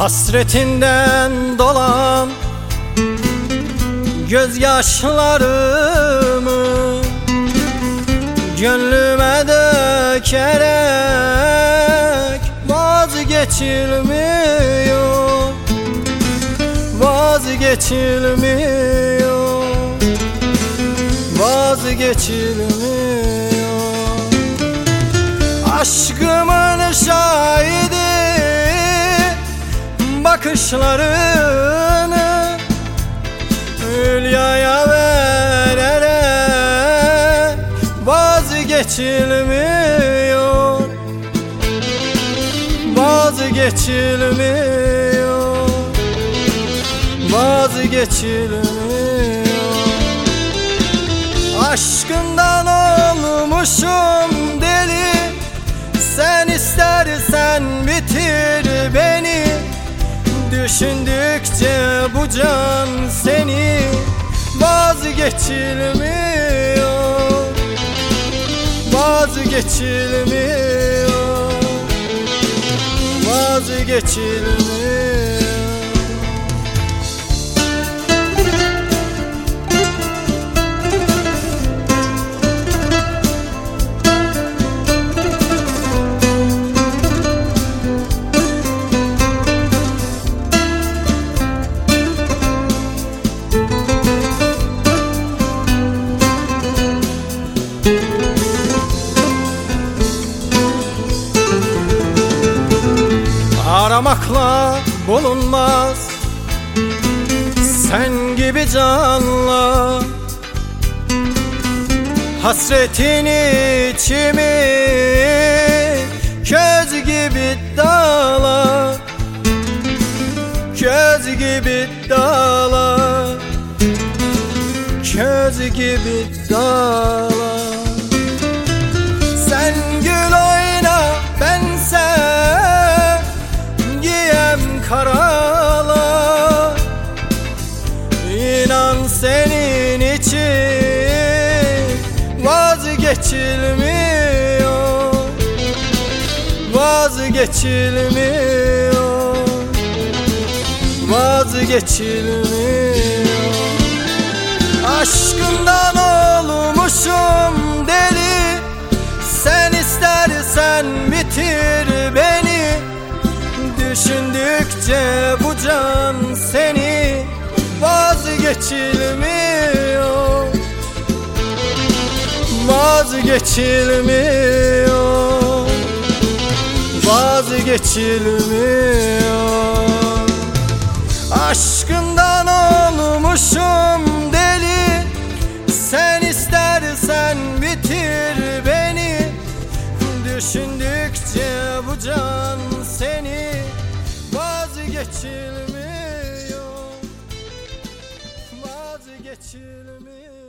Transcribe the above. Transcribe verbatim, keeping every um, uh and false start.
Hasretinden dolan gözyaşlarımı gönlüme dökerek vazgeçilmiyor, vazgeçilmiyor, vazgeçilmiyor. Aşkımın şahidi bakışlarını hülyaya vererek vazgeçilmiyor, vazgeçilmiyor, vazgeçilmiyor. Aşkından olmuşum deli, sen istersen bitir beni. Düşündükçe bu can seni vazgeçilmiyor, vazgeçilmiyor, vazgeçilmiyor. Aramakla bulunmaz sen gibi canla, hasretin içimi köz gibi dağla, köz gibi dağla, köz gibi dağla. Sen gül oyna bense karala, İnan senin için vazgeçilmiyor, vazgeçilmiyor, vazgeçilmiyor. Aşkından olmuşum deli, sen istersen bitir beni. Düşündükçe bu can seni vazgeçilmiyor, vazgeçilmiyor, vazgeçilmiyor. Aşkından olmuşum deli, sen istersen bitir beni. Düşündükçe bu can seni vazgeçilmiyor, vazgeçilmiyor.